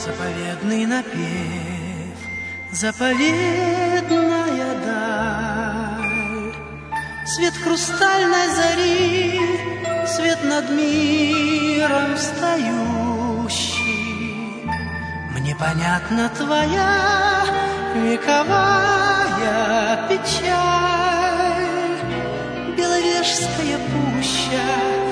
Заповедный напев, заповедная даль, свет хрустальной зари, свет над миром встающий. Мне понятна твоя вековая печаль. Беловежская пуща,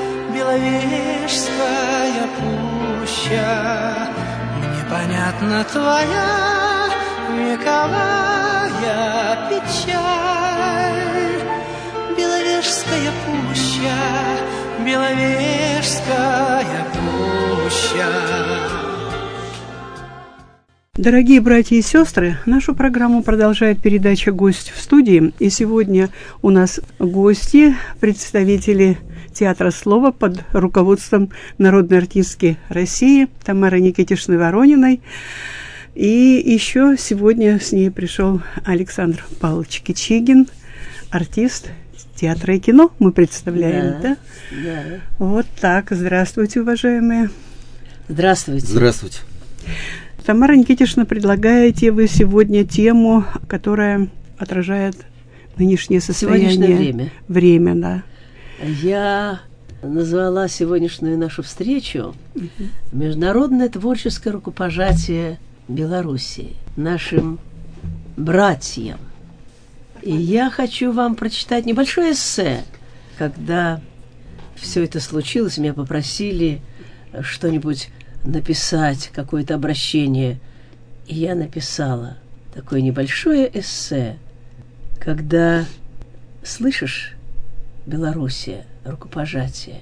Беловежская пуща. Понятна твоя вековая печаль. Беловежская пуща, Беловежская пуща. Дорогие братья и сестры, нашу программу продолжает передача «Гость в студии». И сегодня у нас гости, представители Театра слова под руководством народной артистки России Тамары Никитишны Ворониной. И еще сегодня с ней пришел Александр Павлович Кичигин, артист театра и кино. Мы представляем, да? Да. Вот так. Здравствуйте, уважаемые. Здравствуйте. Здравствуйте. Тамара Никитишна, предлагаете вы сегодня тему, которая отражает нынешнее состояние. Сегодняшнее Время, да. Я назвала сегодняшнюю нашу встречу «Международное творческое рукопожатие Белоруссии», нашим братьям. И я хочу вам прочитать небольшое эссе. Когда все это случилось, меня попросили что-нибудь написать, какое-то обращение. И я написала такое небольшое эссе, когда слышишь Белоруссия, рукопожатие,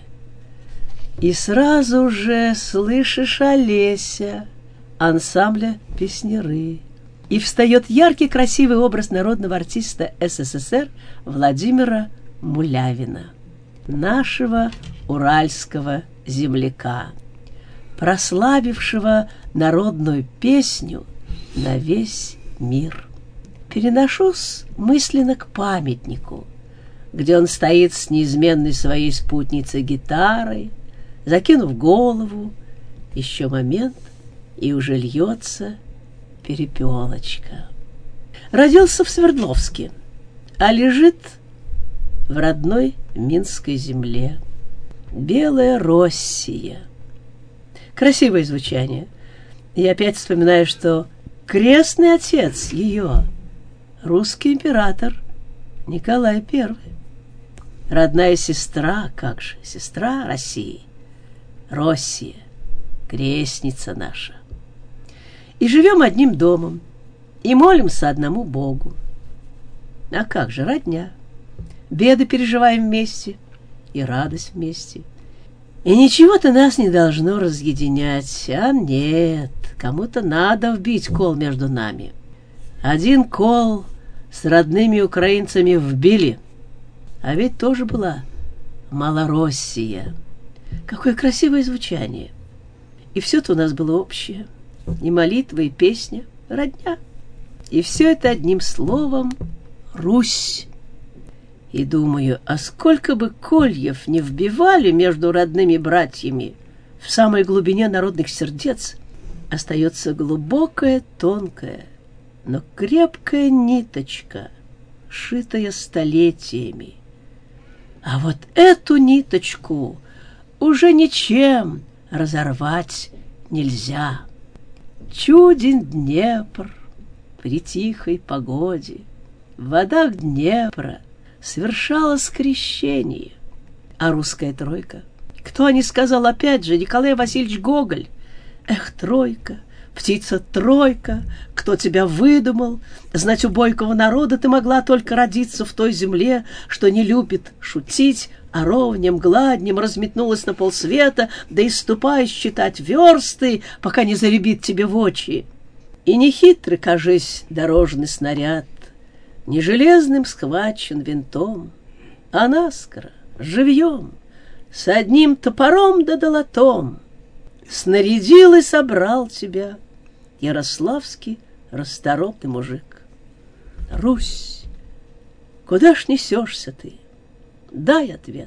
и сразу же слышишь Олеся, ансамбля «Песняры», и встает яркий, красивый образ народного артиста СССР Владимира Мулявина, нашего уральского земляка, прославившего народную песню на весь мир. Переношусь мысленно к памятнику, где он стоит с неизменной своей спутницей гитарой, закинув голову, еще момент, и уже льется перепелочка. Родился в Свердловске, а лежит в родной Минской земле. Белая Россия. Красивое звучание. И опять вспоминаю, что крестный отец ее — русский император Николай I. Родная сестра, как же, сестра России, Россия, крестница наша. И живем одним домом, и молимся одному Богу. А как же, родня. Беды переживаем вместе, и радость вместе. И ничего-то нас не должно разъединять. А нет, кому-то надо вбить кол между нами. Один кол с родными украинцами вбили, а ведь тоже была Малороссия. Какое красивое звучание. И все-то у нас было общее. И молитва, и песня, родня. И все это одним словом — Русь. И думаю, а сколько бы кольев не вбивали между родными братьями, в самой глубине народных сердец остается глубокая, тонкая, но крепкая ниточка, шитая столетиями. А вот эту ниточку уже ничем разорвать нельзя. Чуден Днепр при тихой погоде, в водах Днепра совершалось крещение. А русская тройка? Кто о ней сказал опять же? Николай Васильевич Гоголь. Эх, тройка, птица-тройка, кто тебя выдумал? Знать, у бойкого народа ты могла только родиться в той земле, что не любит шутить, а ровнем, гладнем разметнулась на полсвета, да и ступай считать версты, пока не заребит тебе в очи. И не хитрый, кажись, дорожный снаряд, не железным схвачен винтом, а наскоро, живьем, с одним топором да долотом снарядил и собрал тебя ярославский расторопный мужик. Русь, куда ж несешься ты? Дай ответ.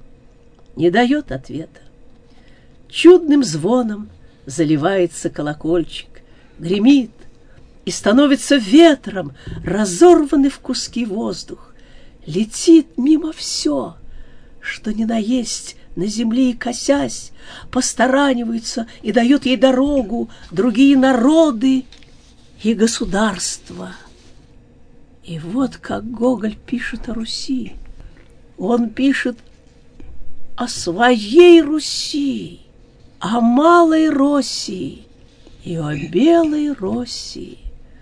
Не дает ответа. Чудным звоном заливается колокольчик, гремит и становится ветром, разорванный в куски воздух. Летит мимо все, что ни на есть на земле, и, косясь, постораниваются и дают ей дорогу другие народы и государства. И вот как Гоголь пишет о Руси. Он пишет о своей Руси, о малой России и о белой России.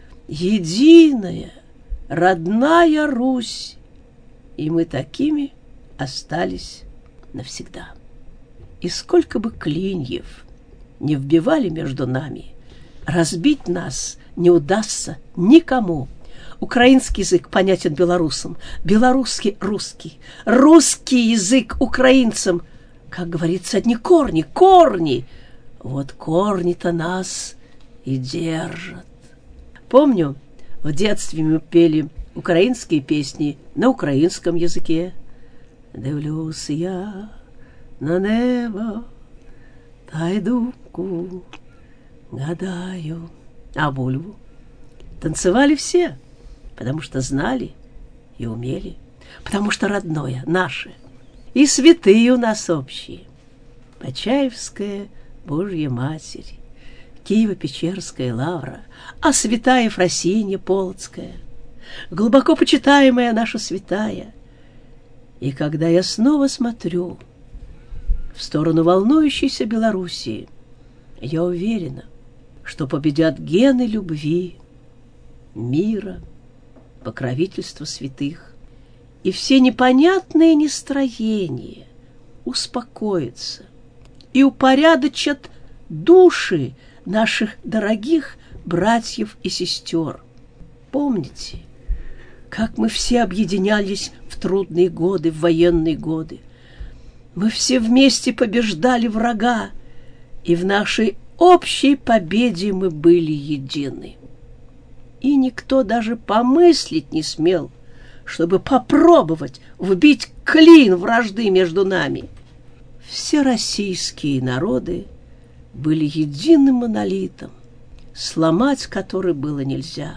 Единая, родная Русь. И мы такими остались навсегда. И сколько бы клиньев не вбивали между нами, разбить нас не удастся никому. Украинский язык понятен белорусам, белорусский — русский, русский язык украинцам. Как говорится, одни корни, корни. Вот корни-то нас и держат. Помню, в детстве мы пели украинские песни на украинском языке. Дивлюсь я на небо, та й думку гадаю. А Бульбу танцевали все, потому что знали и умели, потому что родное, наше, и святые у нас общие. Почаевская Божья Матерь, Киево-Печерская Лавра, а святая Ефросинья Полоцкая, глубоко почитаемая наша святая. И когда я снова смотрю в сторону волнующейся Белоруссии, я уверена, что победят гены любви, мира, покровительства святых, и все непонятные настроения успокоятся и упорядочат души наших дорогих братьев и сестер. Помните, как мы все объединялись в трудные годы, в военные годы? Мы все вместе побеждали врага, и в нашей общей победе мы были едины. И никто даже помыслить не смел, чтобы попробовать вбить клин вражды между нами. Все российские народы были единым монолитом, сломать который было нельзя.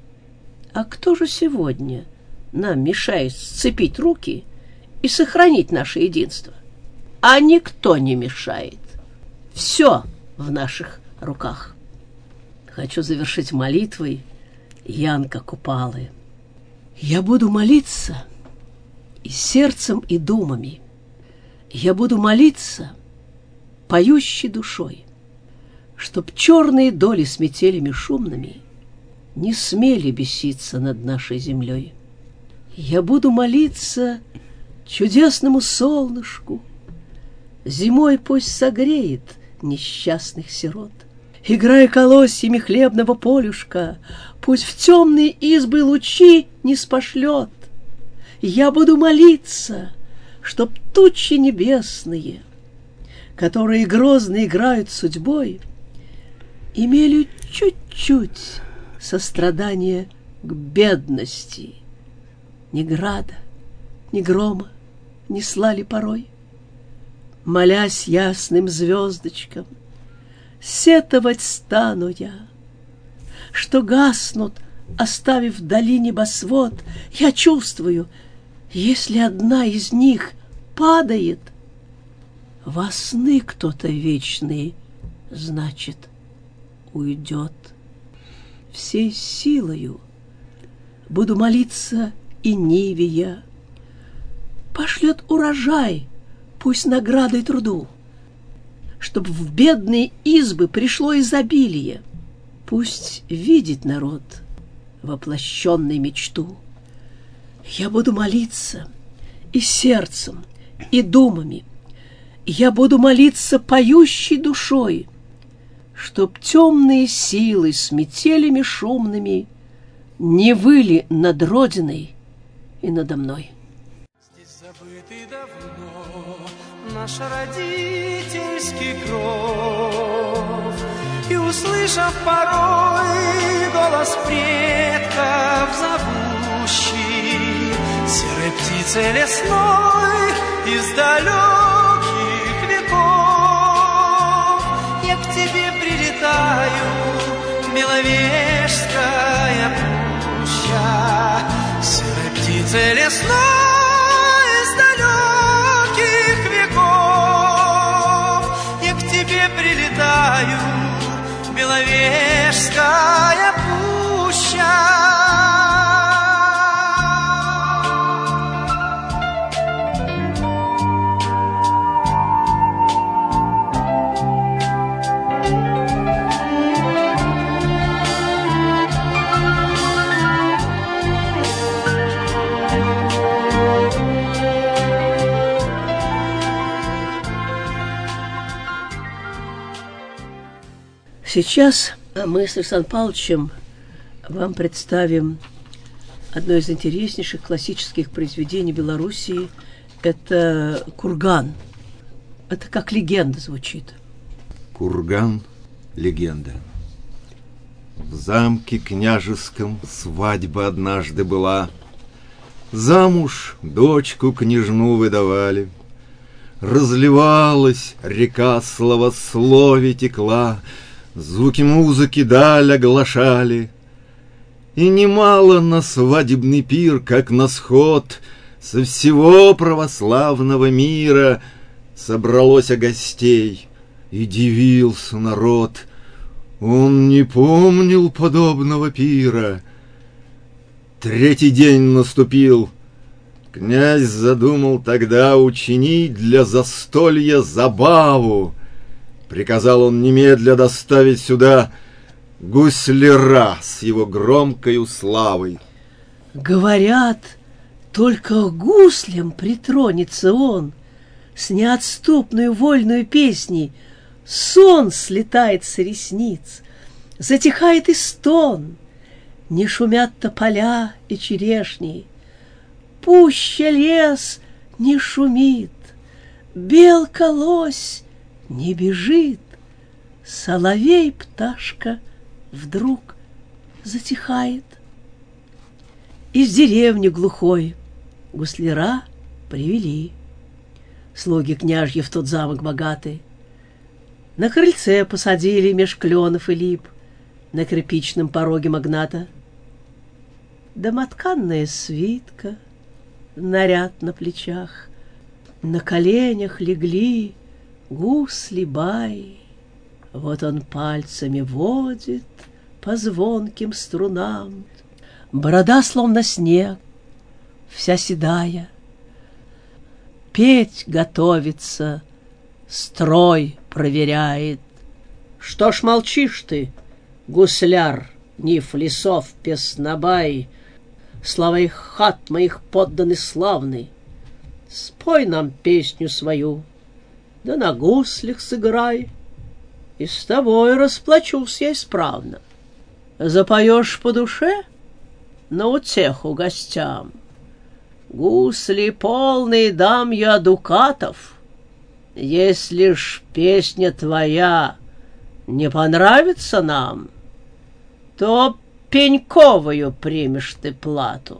А кто же сегодня нам мешает сцепить руки и сохранить наше единство? А никто не мешает. Все в наших руках. Хочу завершить молитвой Янка Купалы. Я буду молиться и сердцем, и думами. Я буду молиться поющей душой, чтоб черные доли с метелями шумными не смели беситься над нашей землей. Я буду молиться чудесному солнышку, зимой пусть согреет несчастных сирот. Играя колосьями хлебного полюшка, пусть в темные избы лучи не спошлет. Я буду молиться, чтоб тучи небесные, которые грозно играют судьбой, имели чуть-чуть сострадание к бедности. Ни града, ни грома не слали порой. Молясь ясным звездочкам, сетовать стану я, что гаснут, оставив вдали небосвод. Я чувствую, если одна из них падает, во сны кто-то вечный, значит, уйдет. Всей силою буду молиться и Ниве я. Пошлет урожай, пусть наградой труду, чтоб в бедные избы пришло изобилие. Пусть видит народ воплощенной мечту. Я буду молиться и сердцем, и думами. Я буду молиться поющей душой, чтоб темные силы с метелями шумными не выли над Родиной и надо мной. Здесь забытый давно наш родительский кров, и, услышав порой голос предков зовущий, серой птицей лесной из далеких веков, я к тебе прилетаю, птице лесной из далеких веков, я к тебе прилетаю, Беловежская пуща. Сейчас мы с Александром Павловичем вам представим одно из интереснейших классических произведений Белоруссии. Это «Курган». Это как легенда звучит. «Курган» — легенда. В замке княжеском свадьба однажды была. Замуж дочку княжну выдавали. Разливалась река, славословие текла, звуки музыки даль оглашали. И немало на свадебный пир, как на сход, со всего православного мира собралось гостей, и дивился народ. Он не помнил подобного пира. Третий день наступил. Князь задумал тогда учинить для застолья забаву. Приказал он немедля доставить сюда гусляра с его громкою славой. Говорят, только гуслям притронется он, с неотступной вольной песней сон слетает с ресниц, затихает и стон, не шумят тополя и черешни, пуща лес не шумит, белка лось не бежит, соловей пташка вдруг затихает. Из деревни глухой гусляра привели. Слуги княжьи в тот замок богатый на крыльце посадили меж кленов и лип, на кирпичном пороге магната домотканная свитка, наряд на плечах, на коленях легли гусли-бай. Вот он пальцами водит по звонким струнам, борода словно снег, вся седая. Петь готовится, строй проверяет. Что ж молчишь ты, гусляр, ниф лесов песнобай, славой хат моих подданный славный? Спой нам песню свою, да на гуслях сыграй, и с тобой расплачусь я исправно. Запоешь по душе на утеху гостям, гусли полные дам я дукатов. Если ж песня твоя не понравится нам, то пеньковую примешь ты плату.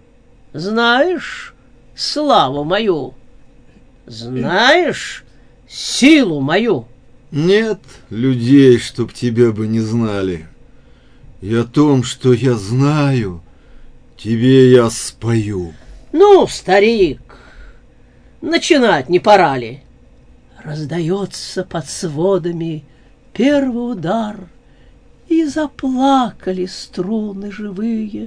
Знаешь славу мою, знаешь силу мою. Нет людей, чтоб тебя бы не знали. И о том, что я знаю, тебе я спою. Ну, старик, начинать не пора ли? Раздается под сводами первый удар, и заплакали струны живые.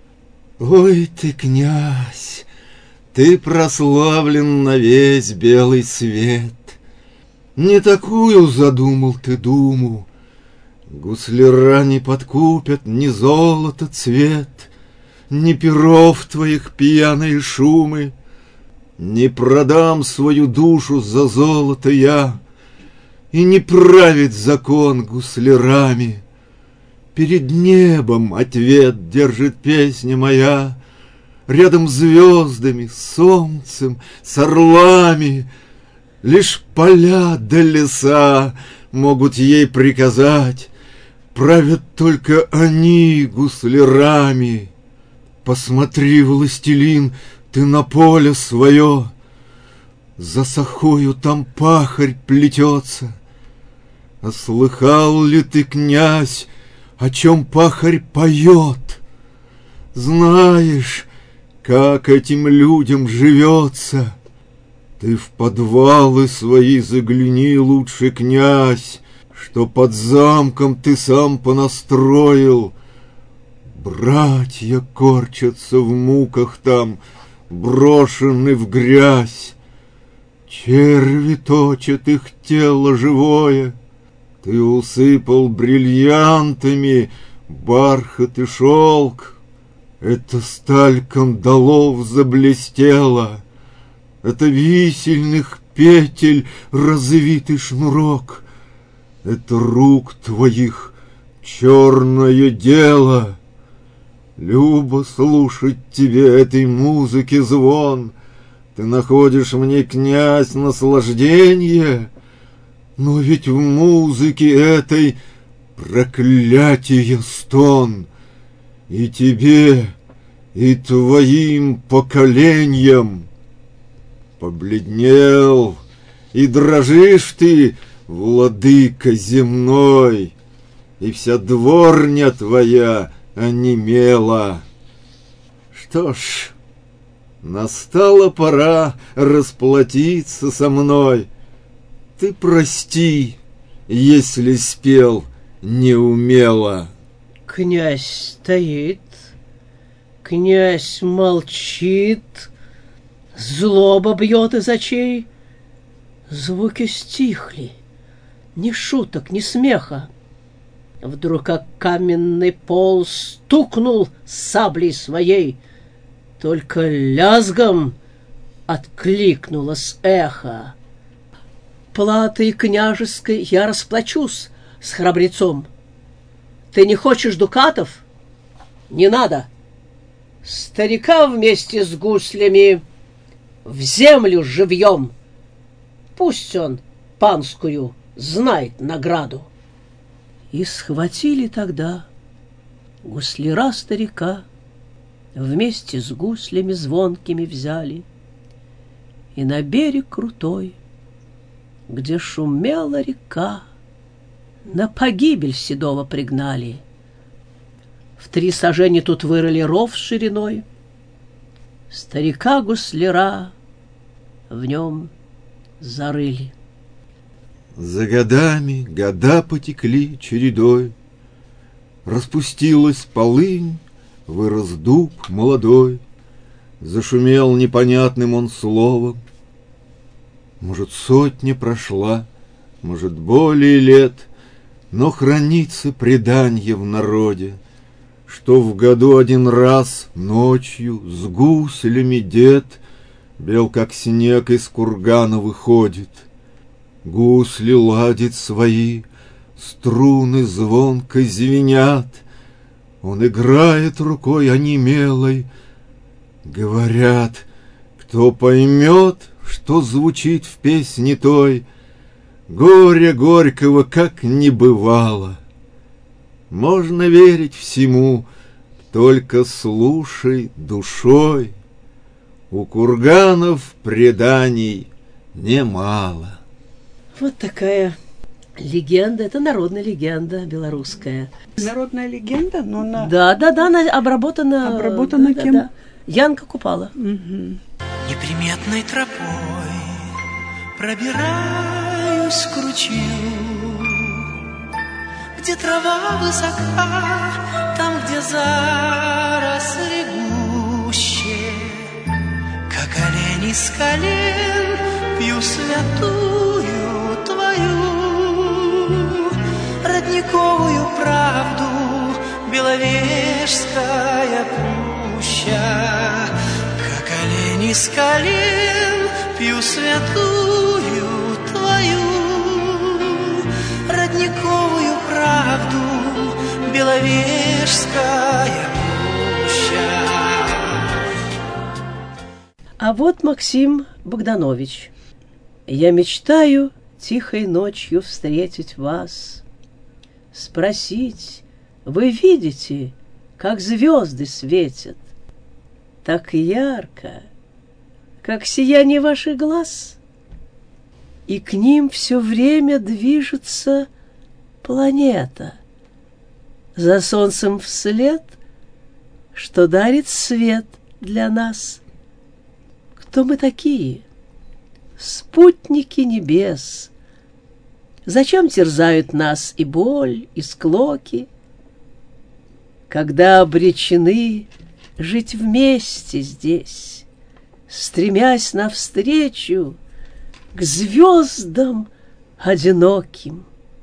Ой ты, князь, ты прославлен на весь белый свет. Не такую задумал ты думу. Гусляра не подкупят ни золото цвет, ни перов твоих пьяные шумы. Не продам свою душу за золото я, и не правит закон гуслярами. Перед небом ответ держит песня моя, рядом с звездами, солнцем, с орлами. Лишь поля да леса могут ей приказать, правят только они гуслярами. Посмотри, властелин, ты на поле свое, за сахою там пахарь плетется. А слыхал ли ты, князь, о чем пахарь поет? Знаешь, как этим людям живется. Ты в подвалы свои загляни, лучше, князь, что под замком ты сам понастроил. Братья корчатся в муках там, брошены в грязь. Черви точат их тело живое. Ты усыпал бриллиантами бархат и шелк. Это сталь кандалов заблестела. Это висельных петель развитый шнурок. Это рук твоих черное дело. Любо слушать тебе этой музыки звон. Ты находишь мне, князь, наслаждение, но ведь в музыке этой проклятие стон. И тебе, и твоим поколениям. Побледнел, и дрожишь ты, владыка земной, и вся дворня твоя онемела. Что ж, настала пора расплатиться со мной. Ты прости, если спел неумело. Князь стоит, князь молчит, злоба бьет из очей. Звуки стихли, ни шуток, ни смеха. Вдруг как каменный пол стукнул саблей своей, только лязгом откликнулось эхо. Платой княжеской я расплачусь с храбрецом. Ты не хочешь дукатов? Не надо. Старика вместе с гуслями в землю живьем. Пусть он панскую знает награду. И схватили тогда гусляра старика, вместе с гуслями звонкими взяли, и на берег крутой, где шумела река, на погибель седого пригнали. В 3 сажени тут вырыли ров с шириной, старика гусляра в нем зарыли. За годами года потекли чередой, распустилась полынь, вырос дуб молодой, зашумел непонятным он словом. Может, 100 прошла, может, более лет, но хранится преданье в народе, что в году 1 раз ночью с гуслями дед бел как снег из кургана выходит. Гусли ладит свои, струны звонко звенят, он играет рукой онемелой. Говорят, кто поймет, что звучит в песне той, горя горького как не бывало. Можно верить всему, только слушай душой. У курганов преданий немало. Вот такая легенда. Это народная легенда белорусская. Народная легенда, но она... Да, она обработана... Обработана кем? Да. Янка Купала. Угу. Неприметной тропой пробираюсь к ручью, где трава высока, там, где заросли гуще. Как олень из колен пью святую твою родниковую правду, Беловежская пуща. Как олень из колен пью святую твою родниковую правду, Беловежская пуща. А вот Максим Богданович. Я мечтаю тихой ночью встретить вас, спросить, вы видите, как звезды светят, так ярко, как сияние ваших глаз, и к ним все время движется планета, за солнцем вслед, что дарит свет для нас. Кто мы такие? Спутники небес. Зачем терзают нас и боль, и склоки, когда обречены жить вместе здесь, стремясь навстречу к звездам одиноким?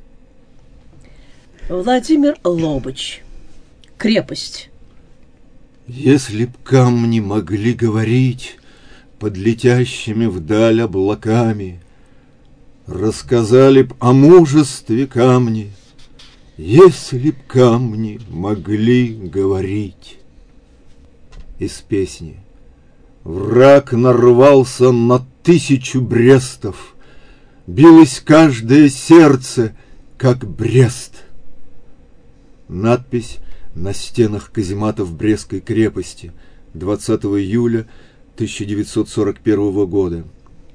Владимир Лобыч. Крепость. Если б камни могли говорить под летящими вдаль облаками, рассказали б о мужестве камни, если б камни могли говорить. Из песни. Враг нарвался на 1000 брестов, билось каждое сердце, как Брест. Надпись на стенах казематов Брестской крепости 20 июля 1941 года.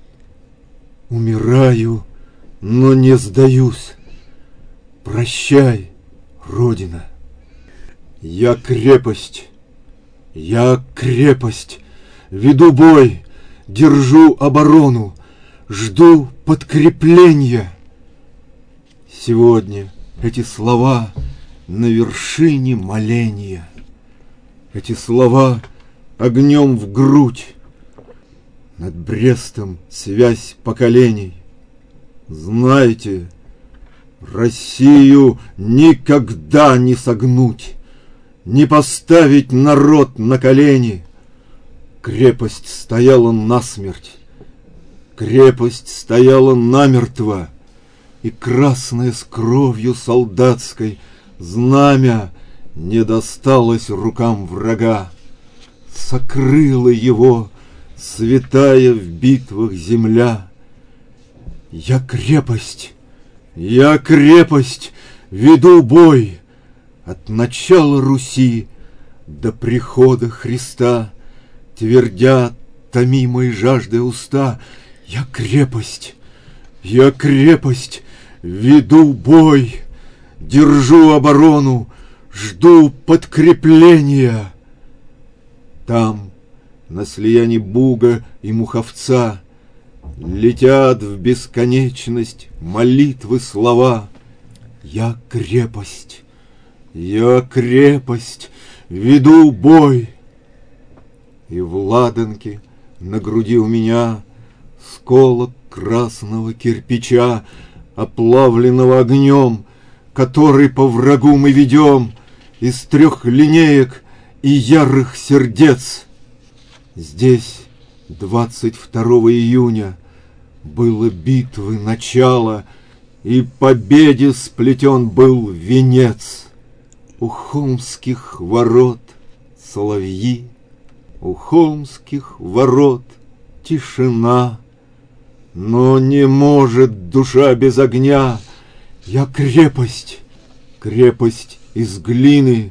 Умираю, но не сдаюсь. Прощай, Родина. Я крепость, веду бой, держу оборону, жду подкрепления. Сегодня эти слова на вершине моления. Эти слова огнем в грудь. Над Брестом связь поколений. Знайте, Россию никогда не согнуть, не поставить народ на колени. Крепость стояла насмерть, крепость стояла намертво, и красное с кровью солдатской знамя не досталось рукам врага. Сокрыла его святая в битвах земля. Я крепость, веду бой от начала Руси до прихода Христа, твердят томимой жаждой уста. Я крепость, веду бой, держу оборону, жду подкрепления. Там, на слиянии Буга и Муховца, летят в бесконечность молитвы слова. Я крепость, веду бой. И в ладанке на груди у меня сколок красного кирпича, оплавленного огнем, который по врагу мы ведем из 3 линеек и ярых сердец. Здесь 22 июня было битвы начало, и победе сплетен был венец. У холмских ворот соловьи, у холмских ворот тишина, но не может душа без огня. Я крепость из глины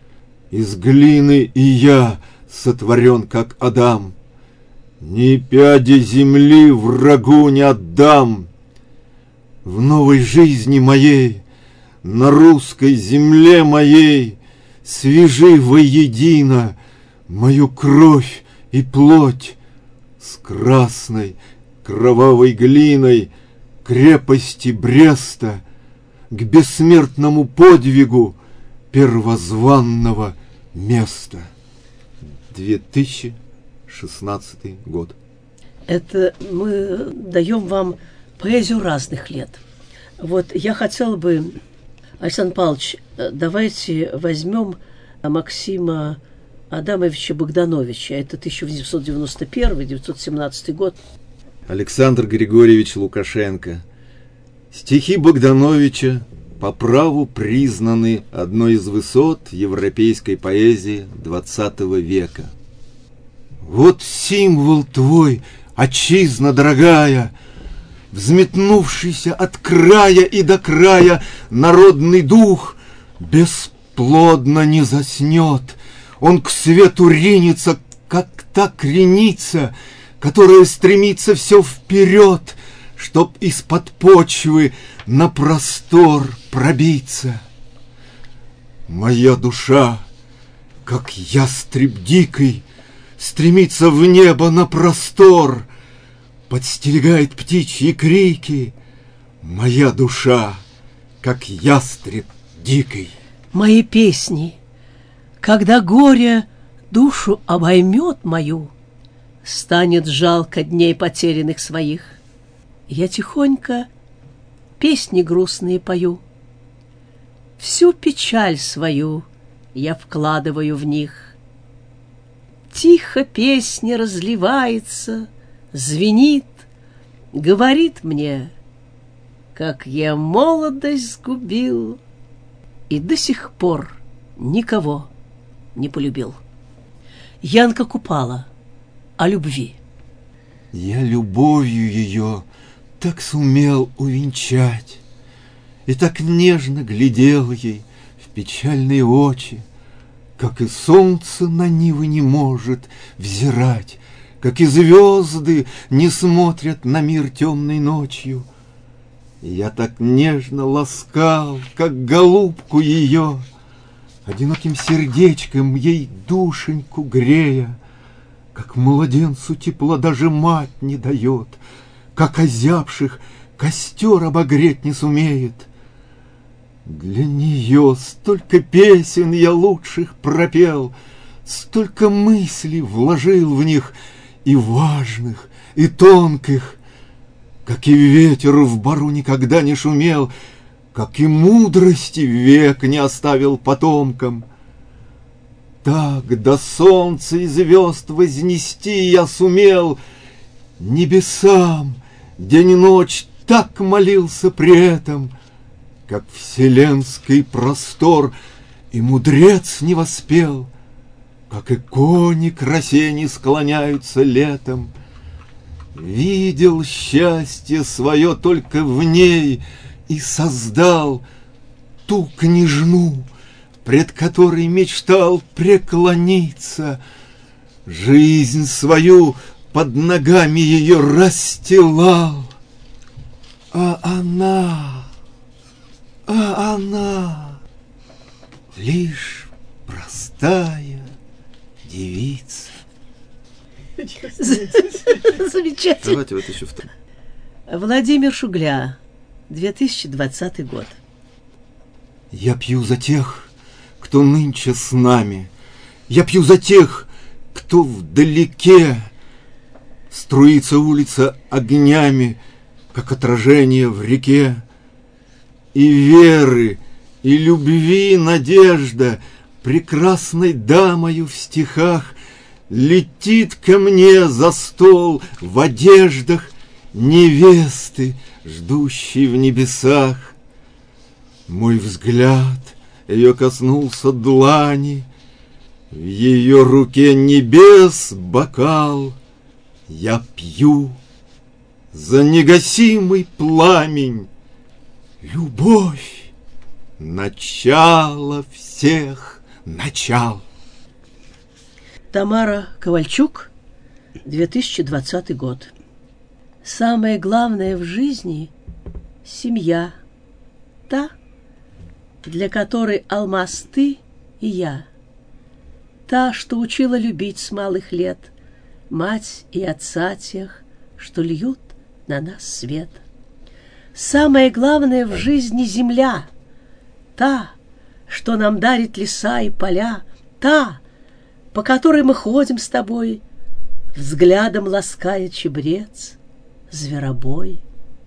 и я сотворен, как Адам. Ни пяди земли врагу не отдам. В новой жизни моей, на русской земле моей, свяжи воедино мою кровь и плоть с красной кровавой глиной крепости Бреста к бессмертному подвигу первозванного места. 2016 год. Это мы даем вам поэзию разных лет. Вот я хотела бы, Александр Павлович, давайте возьмем Максима Адамовича Богдановича. Это 1891-1917 год. Александр Григорьевич Лукашенко. Стихи Богдановича по праву признаны одной из высот европейской поэзии XX века. Вот символ твой, отчизна дорогая, взметнувшийся от края и до края народный дух бесплодно не заснет. Он к свету ринется, как та креница, которая стремится все вперед, чтоб из-под почвы на простор пробиться. Моя душа, как ястреб дикий, стремится в небо на простор, подстерегает птичьи крики. Моя душа, как ястреб дикий. Мои песни, когда горе душу обоймет мою, станет жалко дней потерянных своих. Я тихонько песни грустные пою, всю печаль свою я вкладываю в них. Тихо песня разливается, звенит, говорит мне, как я молодость сгубил и до сих пор никого не полюбил. Янка Купала о любви. Я любовью ее так сумел увенчать, и так нежно глядел ей в печальные очи, как и солнце на нивы не может взирать, как и звезды не смотрят на мир темной ночью. И я так нежно ласкал, как голубку ее, одиноким сердечком ей душеньку грея, как младенцу тепла даже мать не дает, как озябших костер обогреть не сумеет. Для нее столько песен я лучших пропел, столько мыслей вложил в них, и важных, и тонких, как и ветер в бару никогда не шумел, как и мудрости век не оставил потомкам. Так до солнца и звезд вознести я сумел небесам, день и ночь так молился при этом, как вселенский простор и мудрец не воспел, как и кони к росе не склоняются летом. Видел счастье свое только в ней и создал ту княжну, пред которой мечтал преклониться. Жизнь свою под ногами ее расстилал, а она лишь простая девица. Замечательно. Давайте вот еще второй. Владимир Шугля, 2020 год. Я пью за тех, кто нынче с нами. Я пью за тех, кто вдалеке. Струится улица огнями, как отражение в реке. И веры, и любви надежда прекрасной дамою в стихах летит ко мне за стол в одеждах невесты, ждущей в небесах. Мой взгляд ее коснулся длани, в ее руке небес бокал. Я пью за негасимый пламень, любовь, начало всех начал. Тамара Ковальчук, 2020 год. Самое главное в жизни — семья, та, для которой алмаз ты и я, та, что учила любить с малых лет, мать и отца тех, что льют на нас свет. Самое главное в жизни — земля, та, что нам дарит леса и поля, та, по которой мы ходим с тобой, взглядом лаская чебрец, зверобой.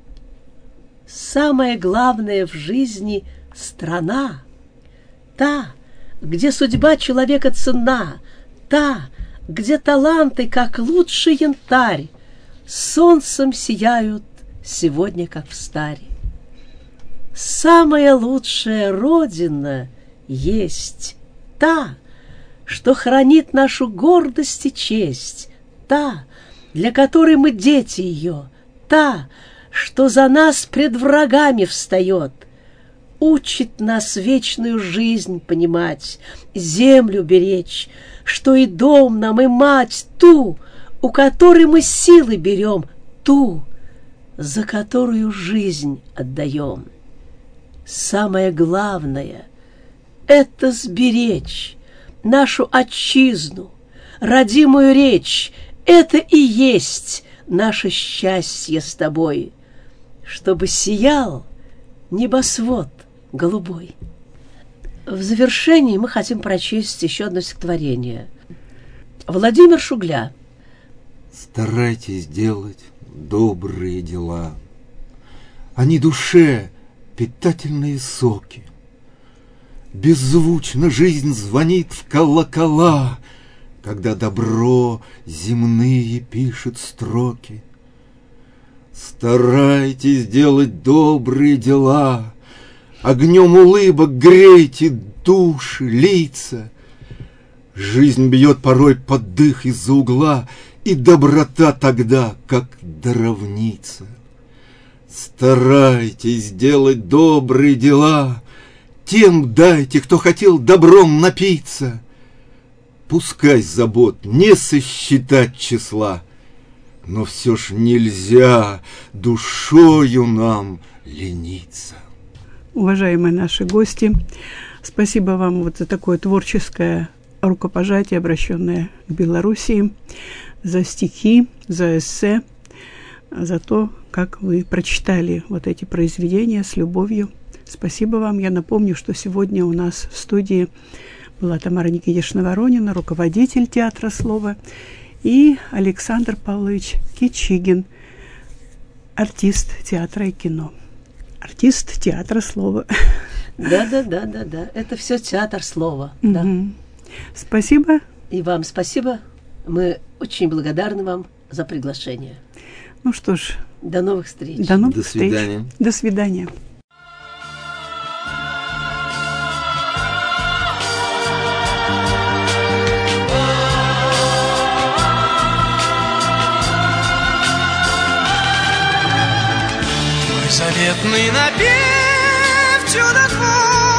Самое главное в жизни — страна, та, где судьба человека ценна, та, где таланты, как лучший янтарь, солнцем сияют сегодня, как встарь. Самая лучшая родина есть та, что хранит нашу гордость и честь, та, для которой мы дети ее, та, что за нас пред врагами встает, учит нас вечную жизнь понимать, землю беречь, что и дом нам, и мать ту, у которой мы силы берем, ту, за которую жизнь отдаем. Самое главное — это сберечь нашу отчизну, родимую речь. Это и есть наше счастье с тобой, чтобы сиял небосвод голубой. В завершении мы хотим прочесть еще одно стихотворение. Владимир Шугля. Старайтесь делать добрые дела. Они душе питательные соки. Беззвучно жизнь звонит в колокола, когда добро земные пишет строки. Старайтесь делать добрые дела, огнем улыбок грейте души, лица. Жизнь бьет порой под дых из-за угла, и доброта тогда, как даровница. Старайтесь делать добрые дела, тем дайте, кто хотел добром напиться. Пускай забот не сосчитать числа, но все ж нельзя душою нам лениться. Уважаемые наши гости, спасибо вам вот за такое творческое рукопожатие, обращенное к Белоруссии, за стихи, за эссе, за то, как вы прочитали вот эти произведения с любовью. Спасибо вам. Я напомню, что сегодня у нас в студии была Тамара Никитична Воронина, руководитель театра слова, и Александр Павлович Кичигин, артист театра и кино. Артист театра слова. Да. Это все театр слова. Да. Спасибо. И вам спасибо. Мы очень благодарны вам за приглашение. Ну что ж. До новых встреч. До новых встреч. Свидания. До свидания. Заветный напев чудотворный